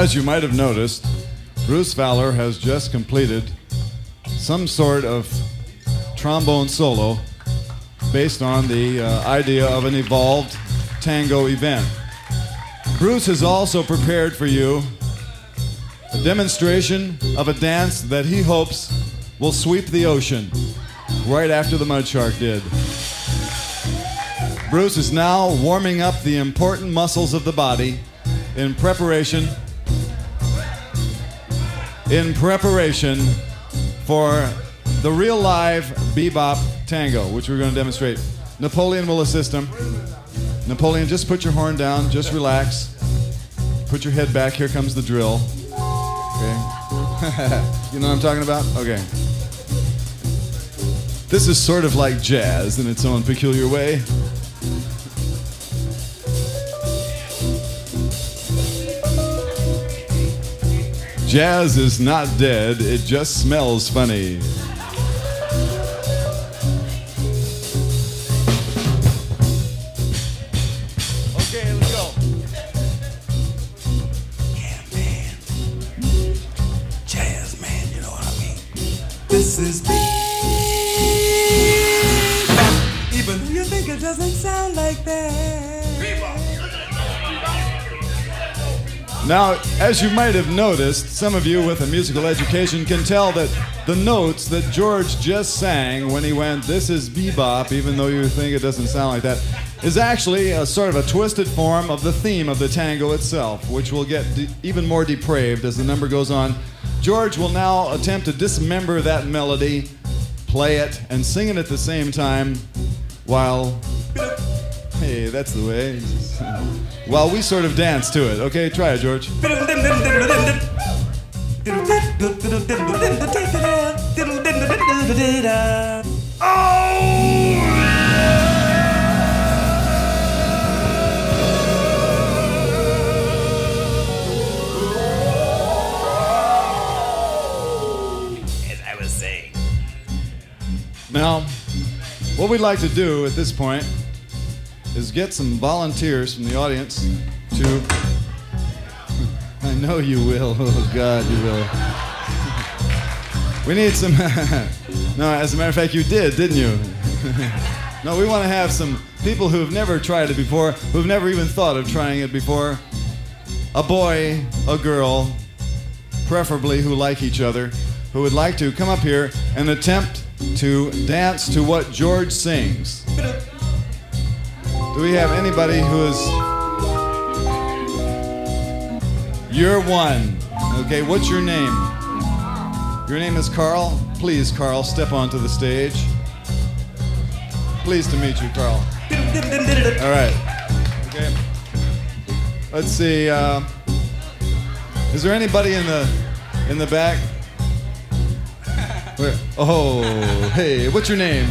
As you might have noticed, Bruce Fowler has just completed some sort of trombone solo based on the idea of an evolved tango event. Bruce has also prepared for you a demonstration of a dance that he hopes will sweep the ocean right after the Mud Shark did. Bruce is now warming up the important muscles of the body in preparation for the real live bebop tango, which we're going to demonstrate. Napoleon will assist him. Napoleon, just put your horn down, just relax. Put your head back, here comes the drill. Okay. You know what I'm talking about? Okay. This is sort of like jazz in its own peculiar way. Jazz is not dead, it just smells funny. Okay, let's go. Yeah, man. Jazz, man, you know what I mean? This is bebop. Even though you think it doesn't sound like that. Now, as you might have noticed, some of you with a musical education can tell that the notes that George just sang when he went, "This is bebop," even though you think it doesn't sound like that, is actually a sort of a twisted form of the theme of the tango itself, which will get even more depraved as the number goes on. George will now attempt to dismember that melody, play it, and sing it at the same time while... Hey, that's the way. While we sort of dance to it. Okay, try it, George. As I was saying. Now, what we'd like to do at this point is get some volunteers from the audience to... I know you will. Oh, God, you will. We need some... No, as a matter of fact, you did, didn't you? No, we want to have some people who've never tried it before, who've never even thought of trying it before. A boy, a girl, preferably who like each other, who would like to come up here and attempt to dance to what George sings. Do we have anybody who is... You're one. Okay, what's your name? Your name is Carl? Please, Carl, step onto the stage. Pleased to meet you, Carl. All right. Okay. Let's see. Is there anybody in the back? Where? Oh, hey, what's your name?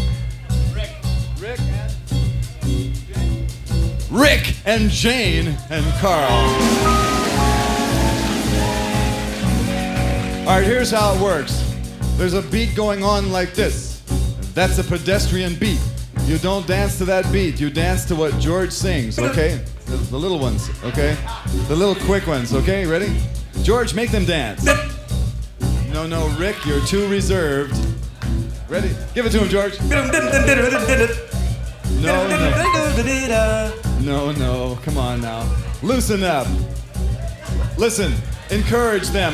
Rick and Jane and Carl. All right, here's how it works. There's a beat going on like this. That's a pedestrian beat. You don't dance to that beat. You dance to what George sings, okay? The little ones, okay? The little quick ones, okay? Ready? George, make them dance. No, Rick, you're too reserved. Ready? Give it to him, George. No, come on now. Loosen up. Listen, encourage them.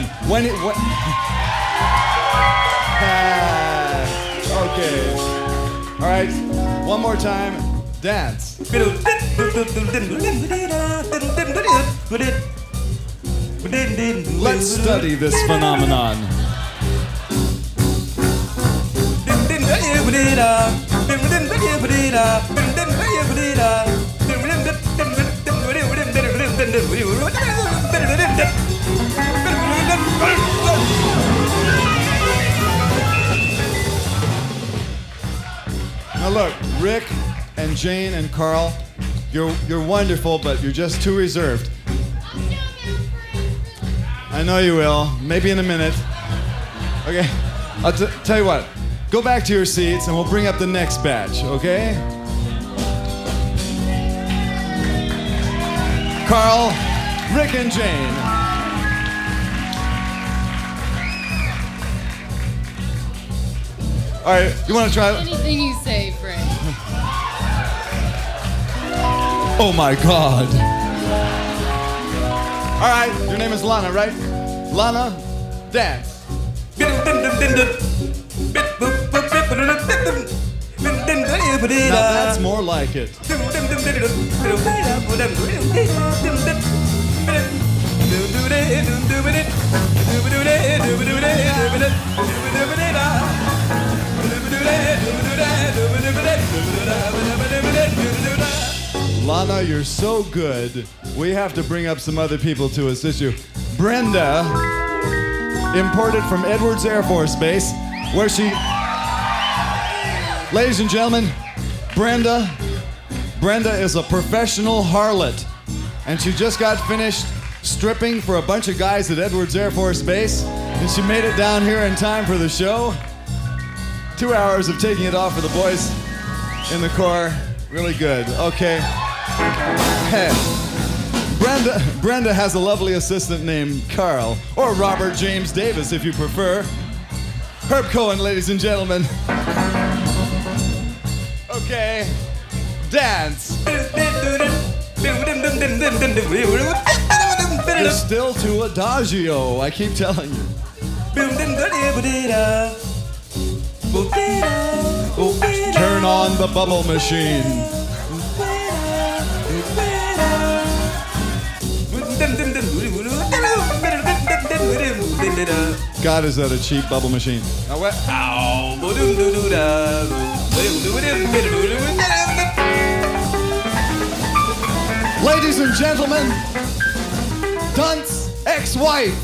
Okay. All right, one more time. Dance. Let's study this phenomenon. Now look, Rick and Jane and Carl, you're wonderful, but you're just too reserved. I know you will. Maybe in a minute. Okay. I'll tell you what. Go back to your seats and we'll bring up the next batch, okay? Carl, Rick and Jane. All right, you want to try it? Anything you say, Frank. Oh my God. All right, your name is Lana, right? Lana, dance. Now that's more like it. Lana, you're so good. We have to bring up some other people to assist you. Brenda, imported from Edwards Air Force Base, where she... Ladies and gentlemen, Brenda is a professional harlot, and she just got finished stripping for a bunch of guys at Edwards Air Force Base, and she made it down here in time for the show. 2 hours of taking it off for the boys in the Corps. Really good. Okay. Hey. Brenda has a lovely assistant named Carl, or Robert James Davis if you prefer. Herb Cohen, ladies and gentlemen. Okay, dance. You're still too adagio, I keep telling you. Turn on the bubble machine. God, is that a cheap bubble machine? Now what? Ladies and gentlemen, Dunt's ex-wife.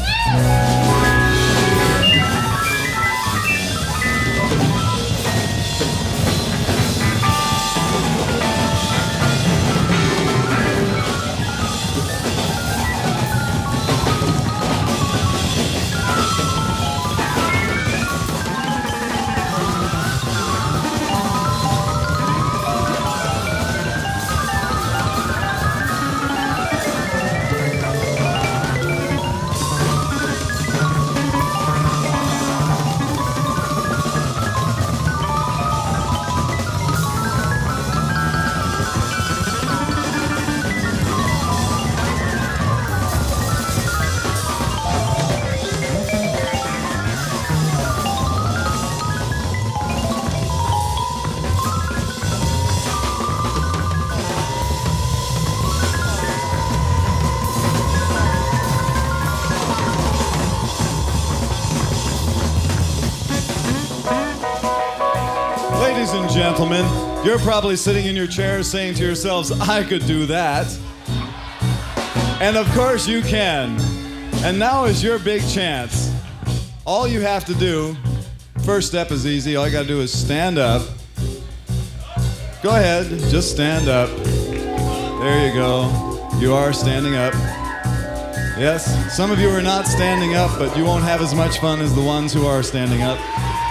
Ladies and gentlemen, you're probably sitting in your chairs saying to yourselves, I could do that. And of course you can. And now is your big chance. All you have to do, first step is easy. All you gotta do is stand up. Go ahead, just stand up. There you go. You are standing up. Yes, some of you are not standing up, but you won't have as much fun as the ones who are standing up.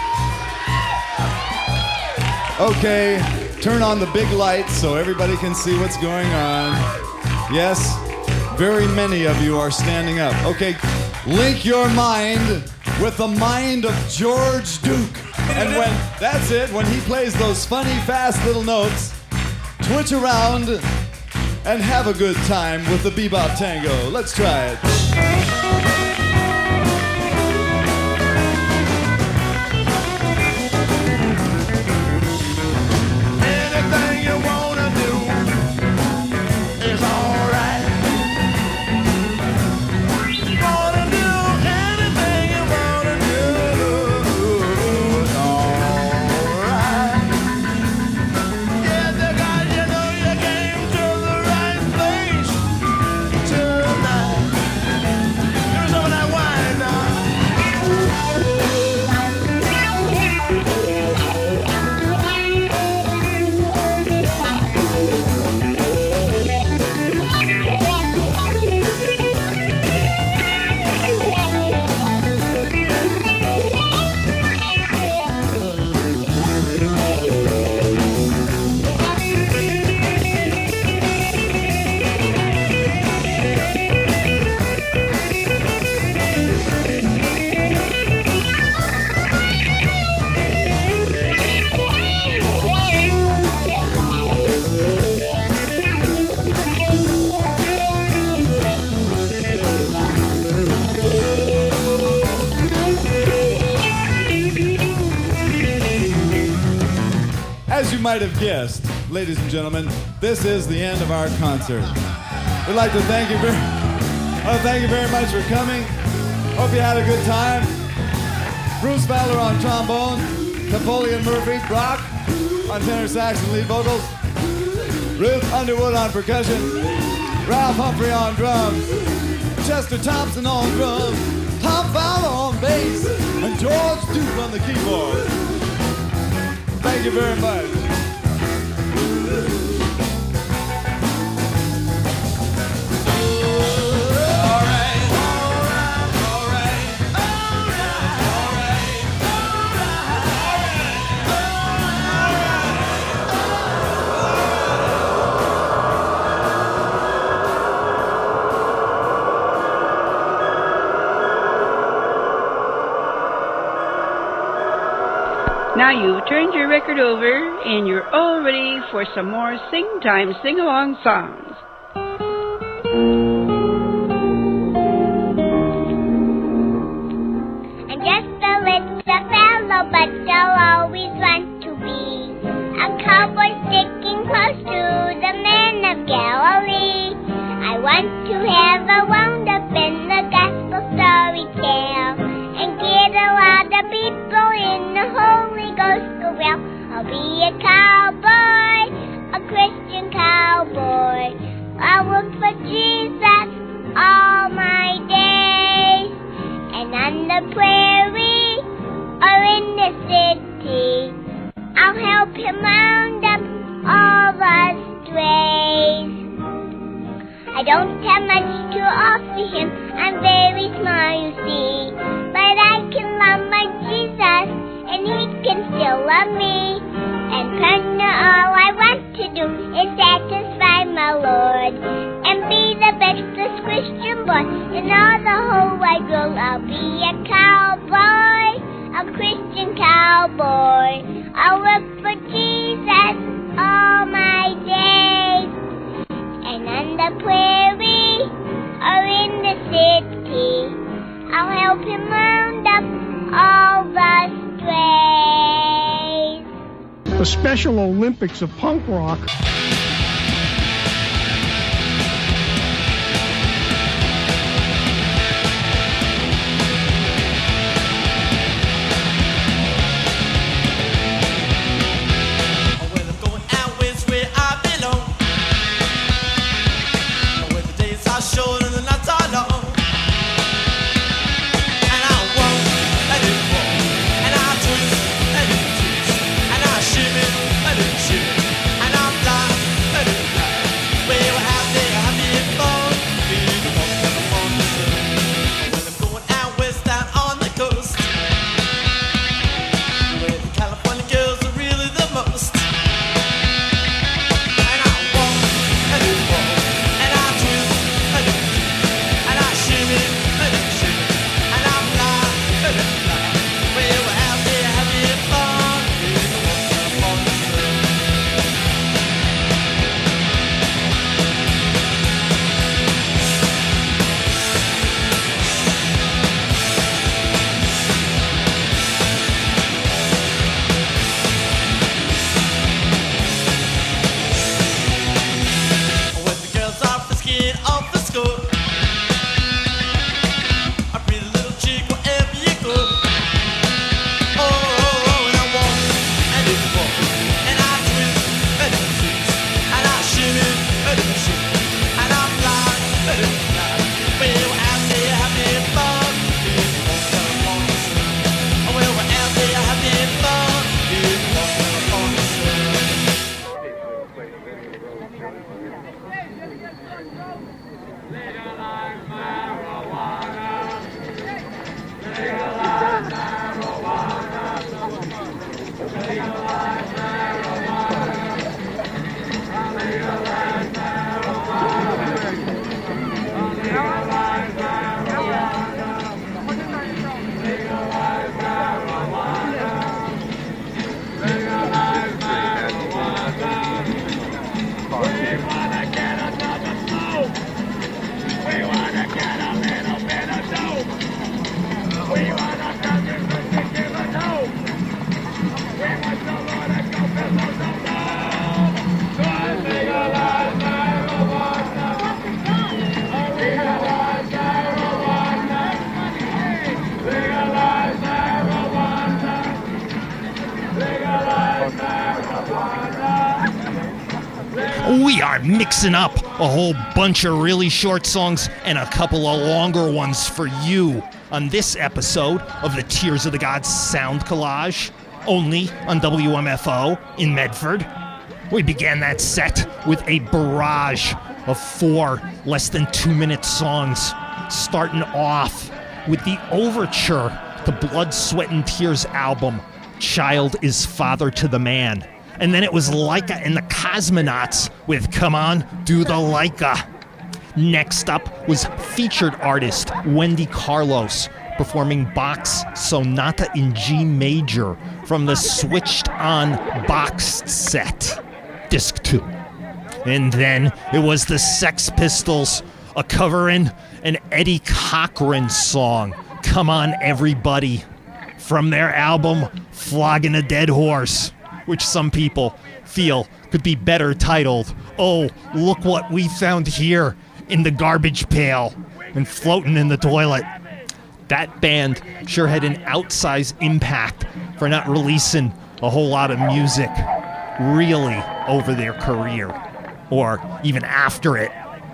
Okay, turn on the big lights so everybody can see what's going on. Yes, very many of you are standing up. Okay, link your mind with the mind of George Duke. And when, that's it, when he plays those funny, fast little notes, twitch around and have a good time with the Bebop Tango. Let's try it. As you might have guessed, ladies and gentlemen, this is the end of our concert. We'd like to thank you very much for coming. Hope you had a good time. Bruce Fowler on trombone, Napoleon Murphy, Brock on tenor sax and lead vocals, Ruth Underwood on percussion, Ralph Humphrey on drums, Chester Thompson on drums, Tom Fowler on bass, and George Duke on the keyboard. Thank you very much. Now you've turned your record over and you're all ready for some more sing-time, sing-along songs. I'm just a little fellow, but I'll always want to be a cowboy sticking close to the man of Galilee. I want to have a wound up in the gospel story tale and get a lot of people in the Holy Ghost go well. I'll be a cowboy, a Christian cowboy. I'll work for Jesus all my days. And on the prairie or in the city, I'll help him round up all the strays. I don't have much to offer him, I'm very small, you see. But I can love my Jesus, and he can still love me. And partner, all I want to do is satisfy my Lord and be the bestest Christian boy in all the whole wide world. I'll be a cowboy, a Christian cowboy. I'll work for Jesus all my days. And on the prairie or in the city, I'll help him round up all the strays. The Special Olympics of punk rock. We want to come to the We are mixing up a whole bunch of really short songs and a couple of longer ones for you on this episode of the Tears of the Gods Sound Collage, only on WMFO in Medford. We began that set with a barrage of 4 less than 2-minute songs, starting off with the overture to Blood, Sweat, and Tears album, Child is Father to the Man. And then it was Laika and the Cosmonauts with Come On, Do the Laika. Next up was featured artist Wendy Carlos performing Bach's Sonata in G Major from the Switched On boxed set, Disc 2. And then it was the Sex Pistols, a covering an Eddie Cochran song, Come On Everybody, from their album Flogging a Dead Horse, which some people feel could be better titled, Oh, Look What We Found Here in the Garbage Pail and Floating in the Toilet. That band sure had an outsized impact for not releasing a whole lot of music really over their career, or even after it.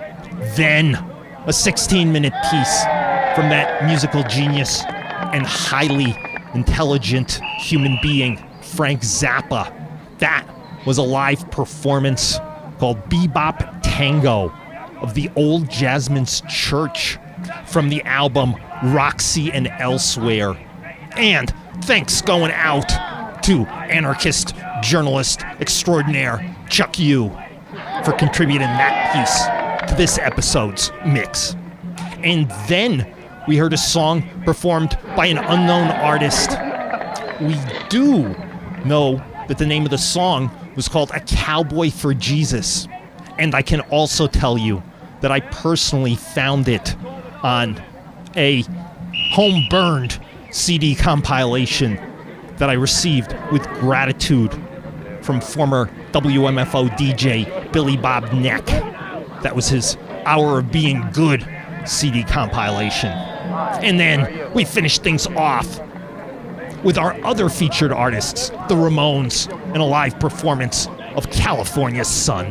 Then, a 16-minute piece from that musical genius and highly intelligent human being, Frank Zappa. That was a live performance called Bebop Tango of the Old Jasmine's Church from the album Roxy and Elsewhere. And thanks going out to anarchist journalist extraordinaire Chuck Yu for contributing that piece to this episode's mix. And then we heard a song performed by an unknown artist. We do know that the name of the song was called A Cowboy for Jesus. And I can also tell you that I personally found it on a home-burned CD compilation that I received with gratitude from former WMFO DJ Billy Bob Neck. That was his Hour of Being Good CD compilation. And then we finished things off with our other featured artists, the Ramones, and a live performance of California Sun.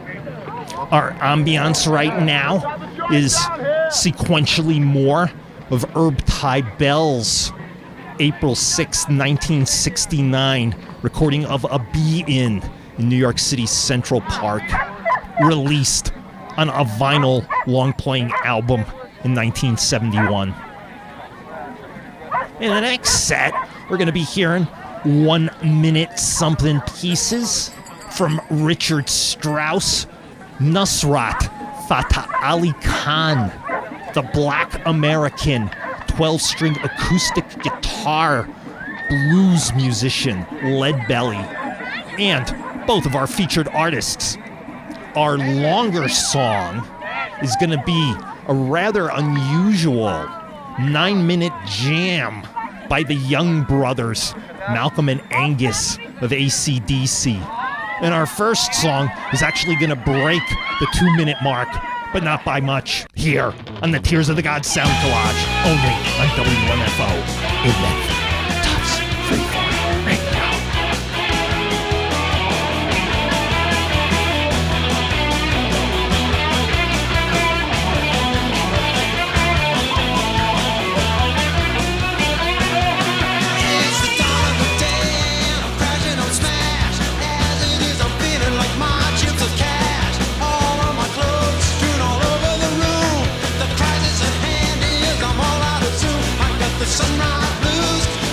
Our ambiance right now is sequentially more of Herb Ty Bell's April 6, 1969 recording of A Be-In in New York City's Central Park, released on a vinyl long-playing album in 1971. In the next set, we're going to be hearing 1-minute something pieces from Richard Strauss, Nusrat Fateh Ali Khan, the Black American 12-string acoustic guitar blues musician Leadbelly, and both of our featured artists. Our longer song is going to be a rather unusual 9-minute jam by the Young Brothers, Malcolm and Angus of AC/DC. And our first song is actually going to break the 2-minute mark, but not by much, here on the Tears of the Gods Sound Collage, only on WMFO in Medford. Tufts Freeform Radio. Sunrise blues.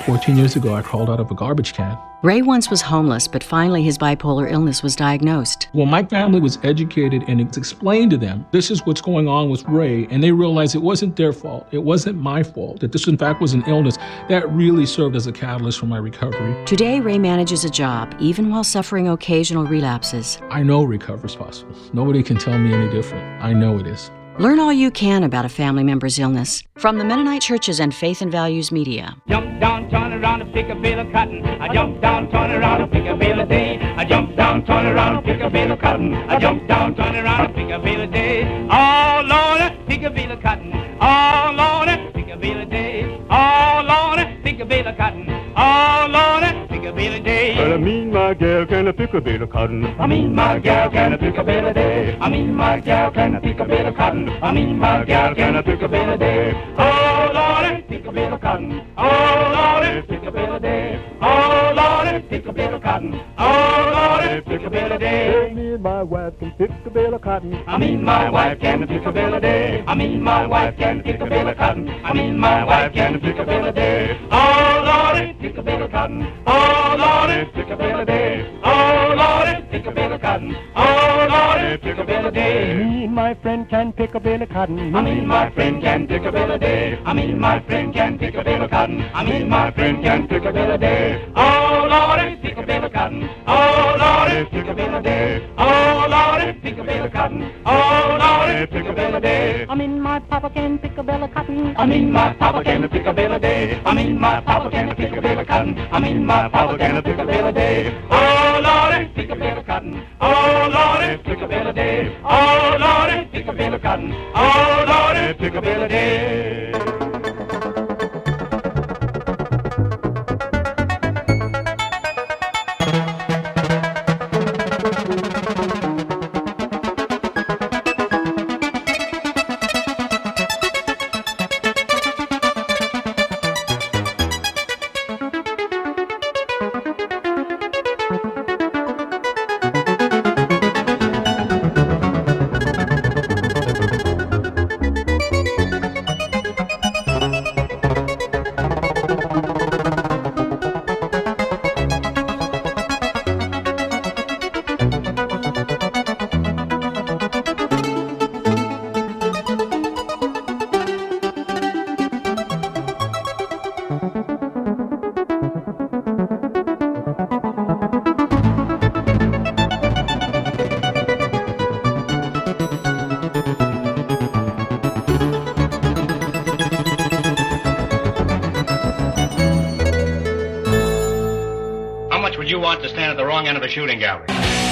14 years ago, I crawled out of a garbage can. Ray once was homeless, but finally his bipolar illness was diagnosed. When my family was educated and it's explained to them, this is what's going on with Ray, and they realized it wasn't their fault, it wasn't my fault, that this in fact was an illness, that really served as a catalyst for my recovery. Today, Ray manages a job, even while suffering occasional relapses. I know recovery is possible. Nobody can tell me any different. I know it is. Learn all you can about a family member's illness from the Mennonite Churches and Faith and Values Media. Jump down, turn around and pick a bale of cotton. I jump down, turn around and pick a bale a day. I jump down, turn around and pick a bale of cotton. I jump down, turn around and pick a bale a day. Oh Lord, pick a bale of cotton. Oh Lord, pick a bale a day. Oh Lord, pick a bale of cotton. Oh Lord, pick a bale a day. Well, I mean my gal, can I pick a bale of cotton? I mean my gal, can I pick a bale a day? I mean my gal, can I pick a bale of cotton? I mean my gal, can I pick a bale a day? Oh Lord, pick a bale of cotton. Oh Lord, pick a bale a day. Oh Lord, pick a bale of cotton. Oh Lord, pick a bale a day. Me and my wife can pick a bale of cotton. I mean my wife can pick a bale a day. I mean my wife can pick a bale of cotton. I mean my wife can pick a bale a day. Oh Lord, pick a bale of cotton. Oh Lord, pick a bale a day. Oh Lord, pick a bale of cotton. Oh Lord, pick a bale a day. Me and my friend can pick a bale of cotton. I mean my friend can pick a bale a day. I mean my friend can pick a bale of cotton. I mean my friend can pick a bale a day. Oh Lord, pick a bale of cotton. Oh Lord, pick a bale a day. Oh Lord, pick a bale of cotton. Oh Lord, pick a bale a day. I mean my papa can pick a bale of cotton. I mean my papa can pick a bale a day. I mean my papa can pick a bale of cotton. I mean my papa can pick a bale a day. Oh Lord, pick a bale of cotton. Oh Lord, pick a bale a day. Oh Lord, pick a bale of cotton. Oh Lord, pick a bale a day. To stand at the wrong end of a shooting gallery.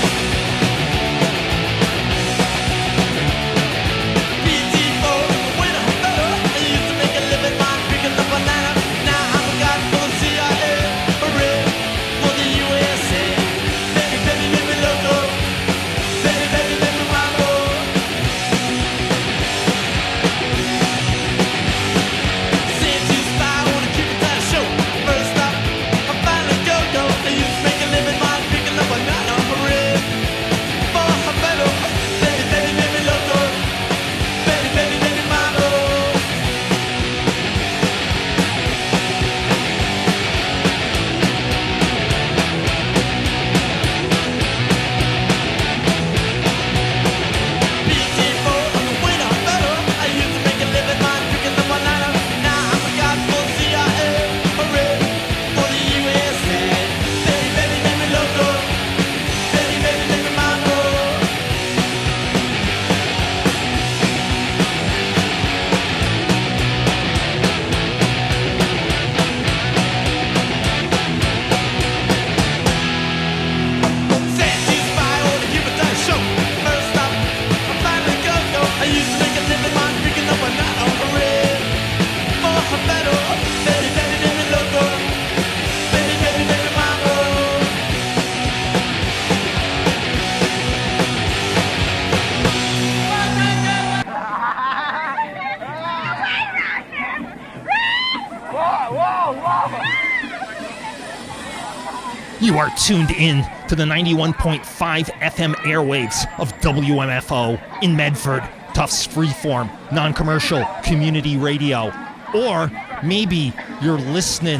You are tuned in to the 91.5 FM airwaves of WMFO in Medford, Tufts Freeform, non-commercial community radio. Or maybe you're listening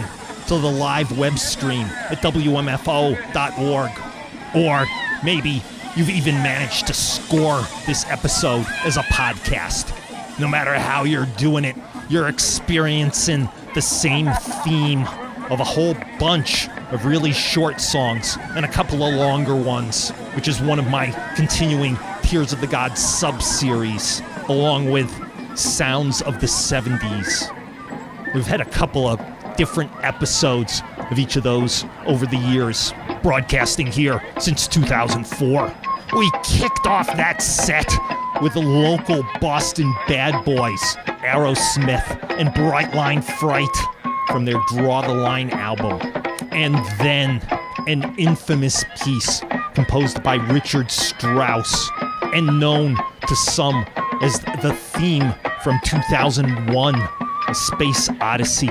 to the live web stream at WMFO.org. Or maybe you've even managed to score this episode as a podcast. No matter how you're doing it, you're experiencing the same theme of a whole bunch of really short songs and a couple of longer ones, which is one of my continuing Tears of the Gods sub-series, along with Sounds of the 70s. We've had a couple of different episodes of each of those over the years, broadcasting here since 2004. We kicked off that set with the local Boston Bad Boys, Aerosmith, and Bright Line Fright from their Draw the Line album. And then an infamous piece composed by Richard Strauss and known to some as the theme from 2001, A Space Odyssey.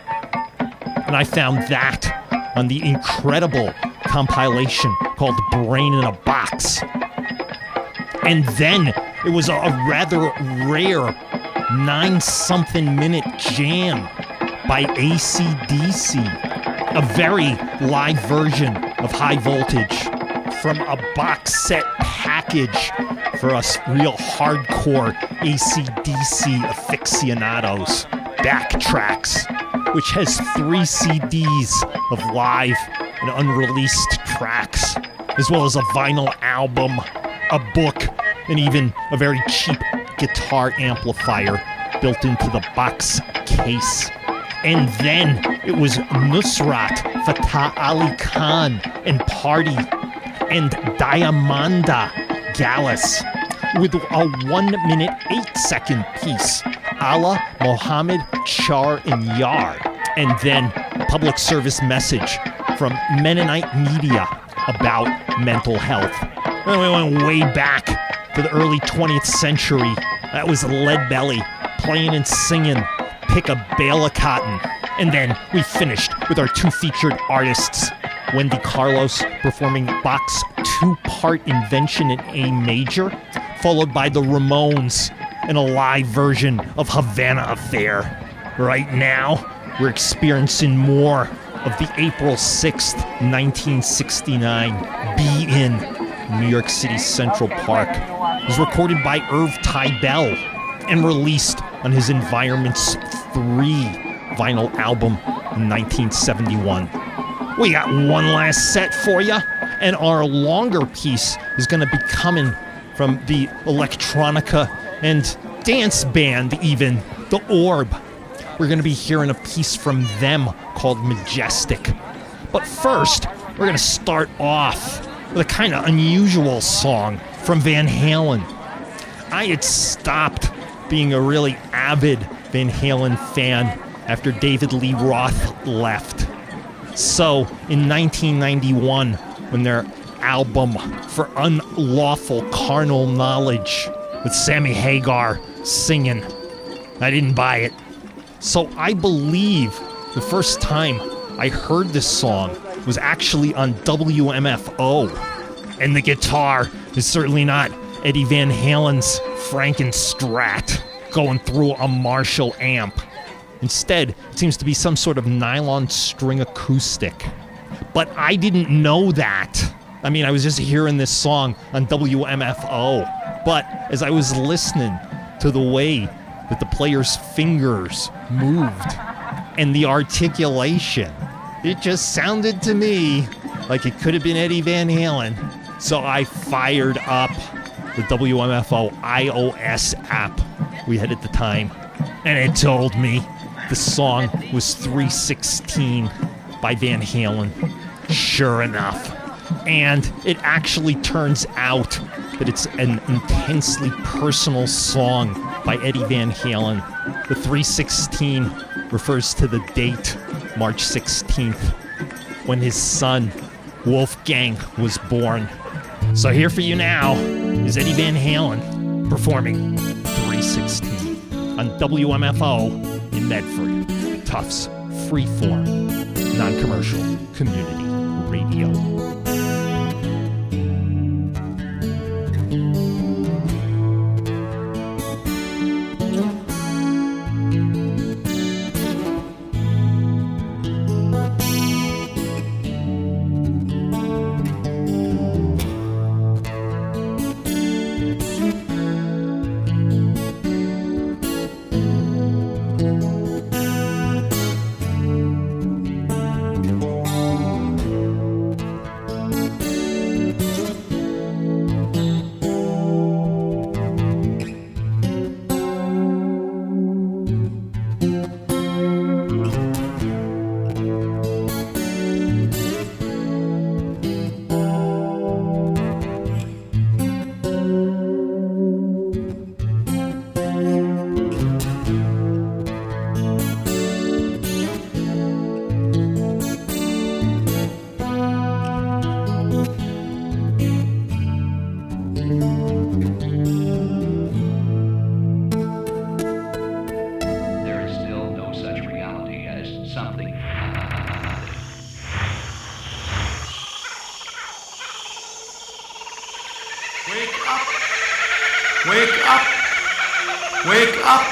And I found that on the incredible compilation called Brain in a Box. And then it was a rather rare 9-something minute jam by AC/DC, a very live version of High Voltage from a box set package for us real hardcore AC/DC aficionados, Backtracks, which has 3 CDs of live and unreleased tracks, as well as a vinyl album, a book, and even a very cheap guitar amplifier built into the box case. And then it was Nusrat Fateh Ali Khan and Party and Diamanda Gallus with a 1 minute 8-second piece, Allah, Mohammed, Char, and Yar. And then a public service message from Mennonite Media about mental health. And we went way back to the early 20th century. That was Leadbelly playing and singing Pick a Bale of Cotton. And then we finished with our 2 featured artists, Wendy Carlos performing Bach's 2-part Invention in A major, followed by the Ramones in a live version of Havana Affair. Right now, we're experiencing more of the April 6th, 1969 Be In New York City Central Park. It was recorded by Irv Tybell and released on his Environments 3 vinyl album in 1971. We got one last set for you, and our longer piece is going to be coming from the electronica and dance band even, The Orb. We're going to be hearing a piece from them called Majestic. But first, we're going to start off with a kind of unusual song from Van Halen. I had stopped being a really avid Van Halen fan after David Lee Roth left. So, in 1991, when their album For Unlawful Carnal Knowledge with Sammy Hagar singing, I didn't buy it. So I believe the first time I heard this song was actually on WMFO. And the guitar is certainly not Eddie Van Halen's Frankenstrat going through a Marshall amp. Instead, it seems to be some sort of nylon string acoustic. But I didn't know that. I mean, I was just hearing this song on WMFO. But as I was listening to the way that the player's fingers moved and the articulation, it just sounded to me like it could have been Eddie Van Halen. So I fired up the WMFO iOS app we had at the time, and it told me the song was 316 by Van Halen. Sure enough. And it actually turns out that it's an intensely personal song by Eddie Van Halen. The 316 refers to the date, March 16th, when his son, Wolfgang, was born. So here for you now is Eddie Van Halen performing 316 on WMFO in Medford, Tufts Freeform, non-commercial community radio. something. Wake up! Wake up! Wake up!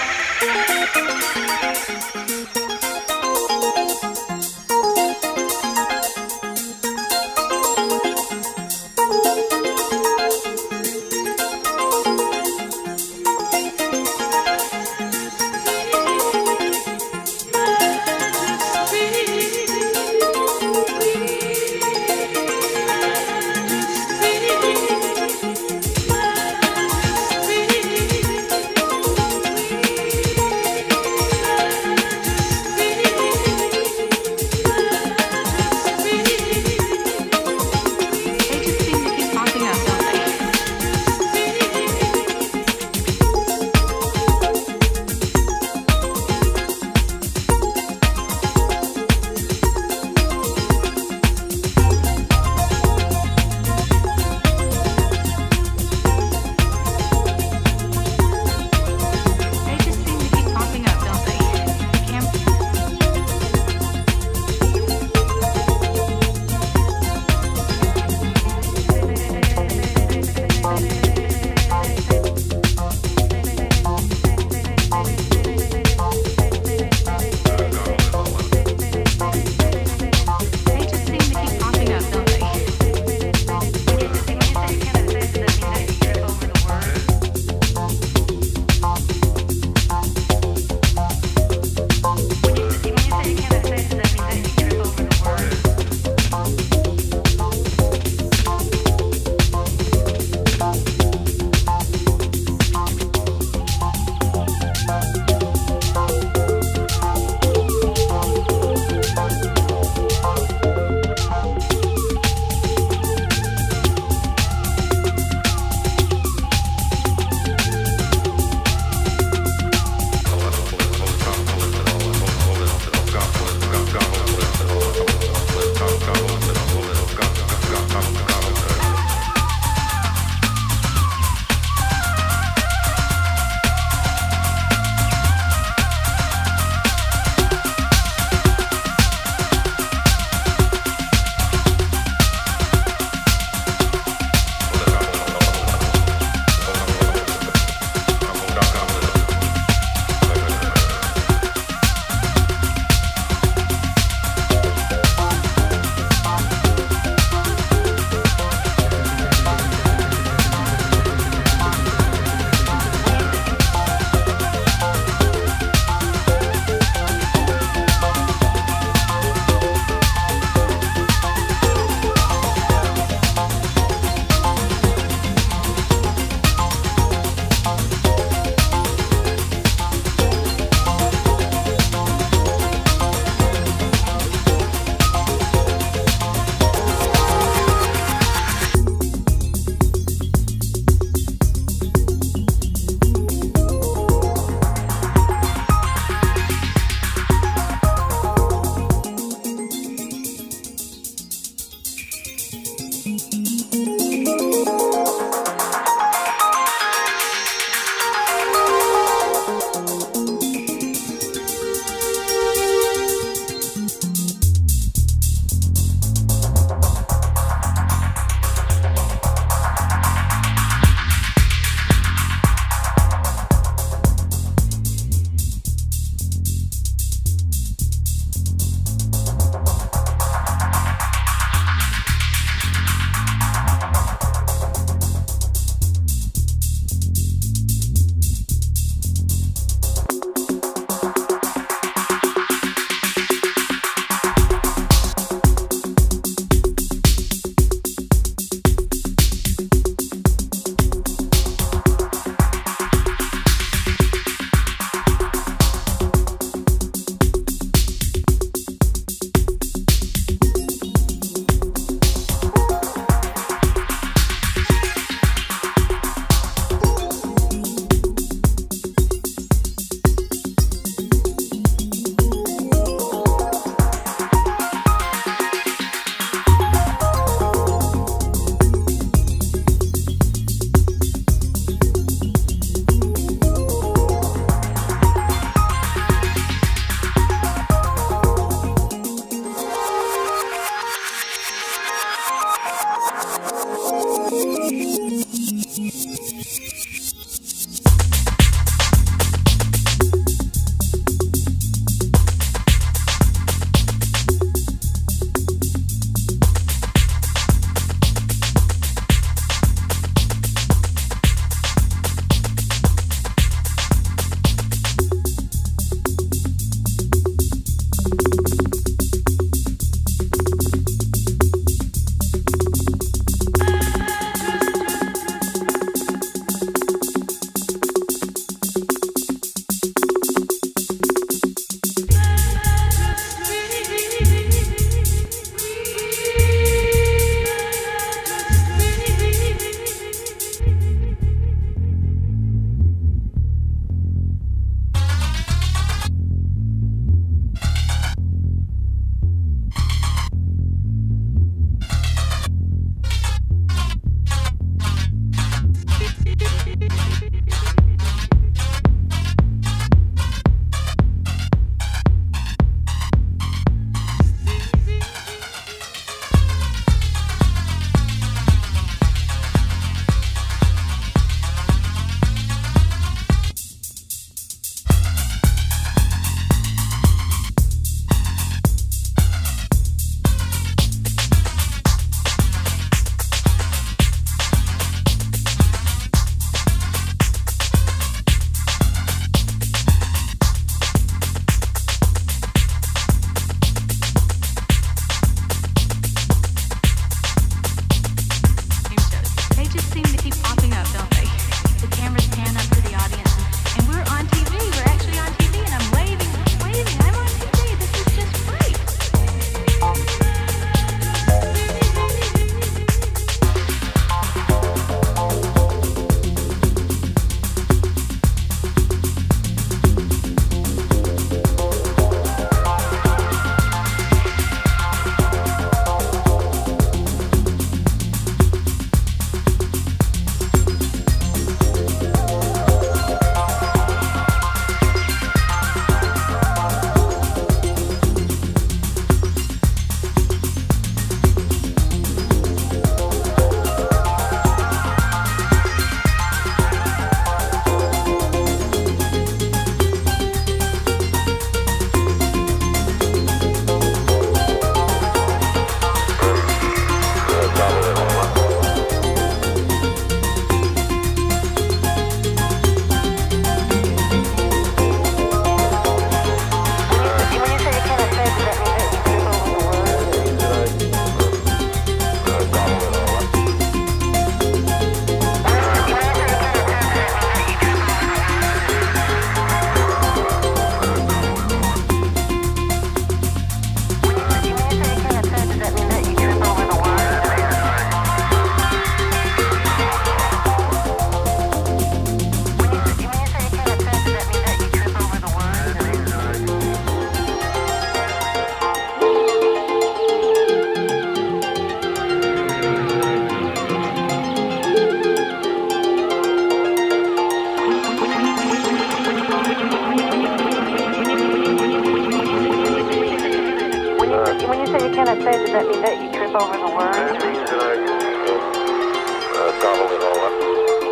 when you say you cannot say, does that mean that you trip over the words? That means that I gobble it all up.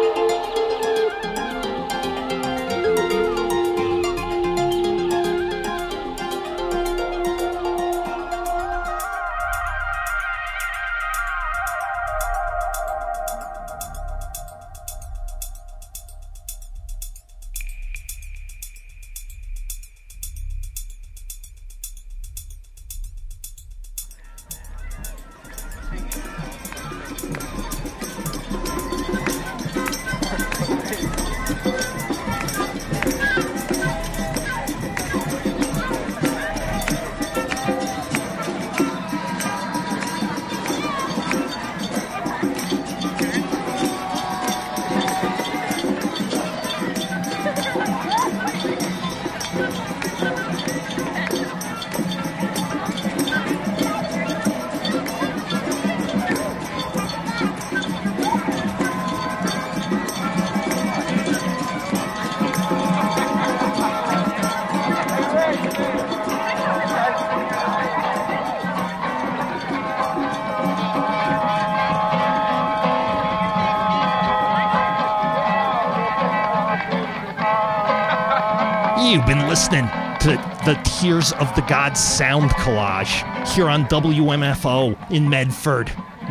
You've been listening to the Tears of the Gods sound collage here on WMFO in Medford,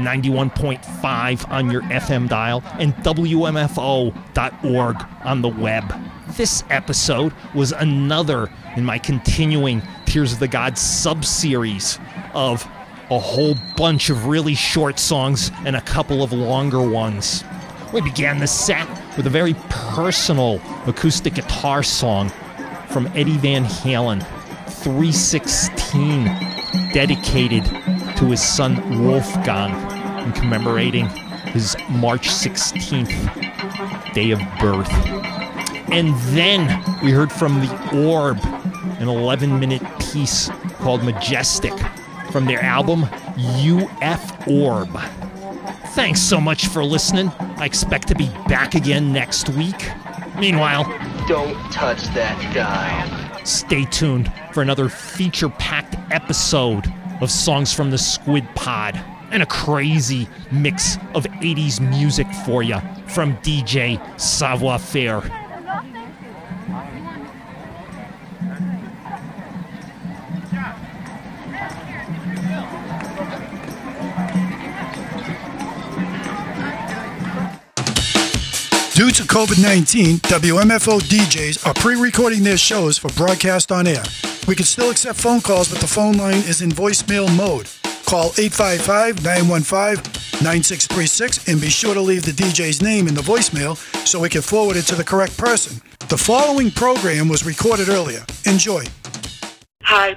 91.5 on your FM dial, and WMFO.org on the web. This episode was another in my continuing Tears of the Gods sub-series of a whole bunch of really short songs and a couple of longer ones. We began the set with a very personal acoustic guitar song from Eddie Van Halen, 316, dedicated to his son Wolfgang in commemorating his March 16th day of birth. And then we heard from The Orb, an 11-minute piece called Majestic from their album UF Orb. Thanks so much for listening. I expect to be back again next week. Meanwhile, don't touch that dial. Stay tuned for another feature-packed episode of Songs from the Squid Pod and a crazy mix of 80s music for you from DJ Savoir Faire. Due to COVID-19, WMFO DJs are pre-recording their shows for broadcast on air. We can still accept phone calls, but the phone line is in voicemail mode. Call 855-915-9636 and be sure to leave the DJ's name in the voicemail so we can forward it to the correct person. The following program was recorded earlier. Enjoy. Hi,